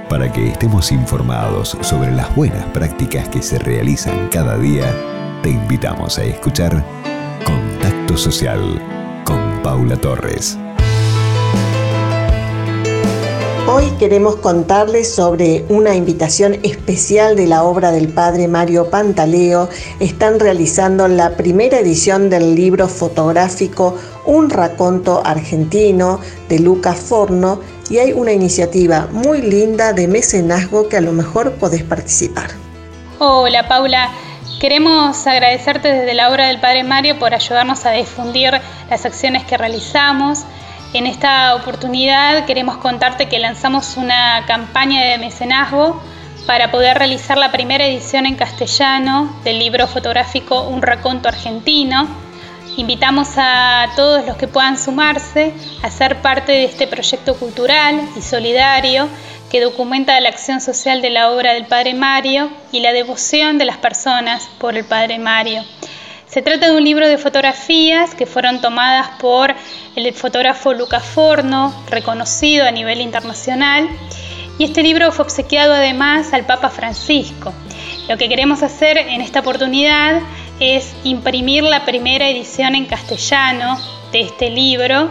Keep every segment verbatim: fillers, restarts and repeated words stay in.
Para que estemos informados sobre las buenas prácticas que se realizan cada día, te invitamos a escuchar Contacto Social con Paula Torres. Hoy queremos contarles sobre una invitación especial de la obra del padre Mario Pantaleo. Están realizando la primera edición del libro fotográfico Un raconto argentino de Lucas Forno y hay una iniciativa muy linda de mecenazgo que a lo mejor podés participar. Hola Paula, queremos agradecerte desde la obra del padre Mario por ayudarnos a difundir las acciones que realizamos. En esta oportunidad queremos contarte que lanzamos una campaña de mecenazgo para poder realizar la primera edición en castellano del libro fotográfico Un raconto argentino. Invitamos a todos los que puedan sumarse a ser parte de este proyecto cultural y solidario que documenta la acción social de la obra del padre Mario y la devoción de las personas por el padre Mario. Se trata de un libro de fotografías que fueron tomadas por el fotógrafo Lucas Forno, reconocido a nivel internacional, y este libro fue obsequiado además al Papa Francisco. Lo que queremos hacer en esta oportunidad es imprimir la primera edición en castellano de este libro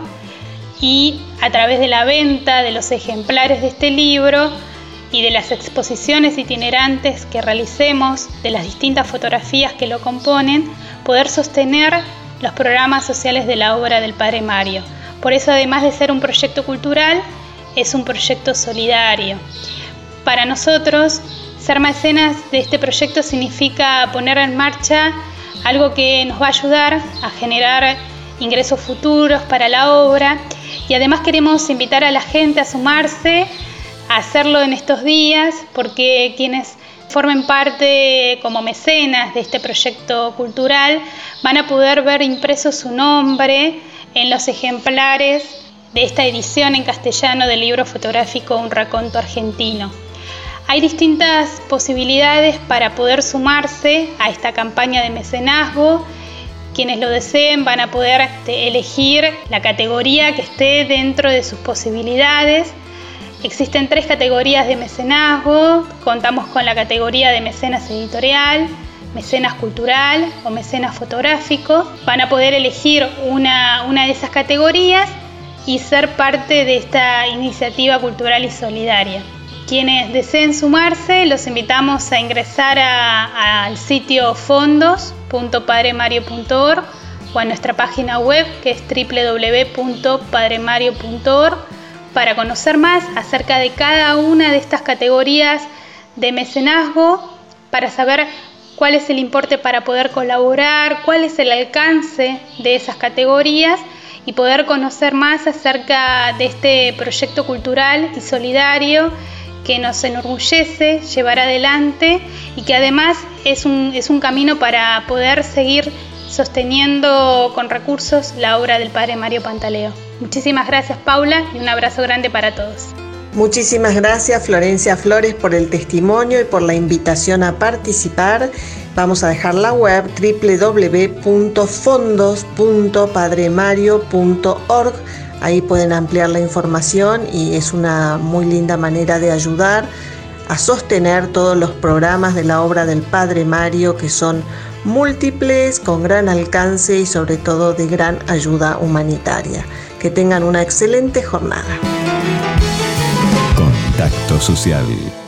y a través de la venta de los ejemplares de este libro y de las exposiciones itinerantes que realicemos de las distintas fotografías que lo componen, poder sostener los programas sociales de la obra del padre Mario. Por eso, además de ser un proyecto cultural, es un proyecto solidario. Para nosotros, ser mecenas de este proyecto significa poner en marcha algo que nos va a ayudar a generar ingresos futuros para la obra y además queremos invitar a la gente a sumarse, a hacerlo en estos días, porque quienes formen parte como mecenas de este proyecto cultural van a poder ver impreso su nombre en los ejemplares de esta edición en castellano del libro fotográfico Un raconto argentino. Hay distintas posibilidades para poder sumarse a esta campaña de mecenazgo. Quienes lo deseen van a poder elegir la categoría que esté dentro de sus posibilidades. Existen tres categorías de mecenazgo. Contamos con la categoría de mecenas editorial, mecenas cultural o mecenas fotográfico. Van a poder elegir una, una de esas categorías y ser parte de esta iniciativa cultural y solidaria. Quienes deseen sumarse, los invitamos a ingresar a, a, al sitio fondos punto padre mario punto org o a nuestra página web que es doble u doble u doble u punto padre mario punto org para conocer más acerca de cada una de estas categorías de mecenazgo, para saber cuál es el importe para poder colaborar, cuál es el alcance de esas categorías y poder conocer más acerca de este proyecto cultural y solidario que nos enorgullece llevar adelante y que además es un, es un camino para poder seguir sosteniendo con recursos la obra del padre Mario Pantaleo. Muchísimas gracias, Paula, y un abrazo grande para todos. Muchísimas gracias, Florencia Flores, por el testimonio y por la invitación a participar. Vamos a dejar la web doble u doble u doble u punto fondos punto padre mario punto org. Ahí pueden ampliar la información y es una muy linda manera de ayudar a sostener todos los programas de la obra del padre Mario, que son múltiples, con gran alcance y sobre todo de gran ayuda humanitaria. Que tengan una excelente jornada. Contacto Social.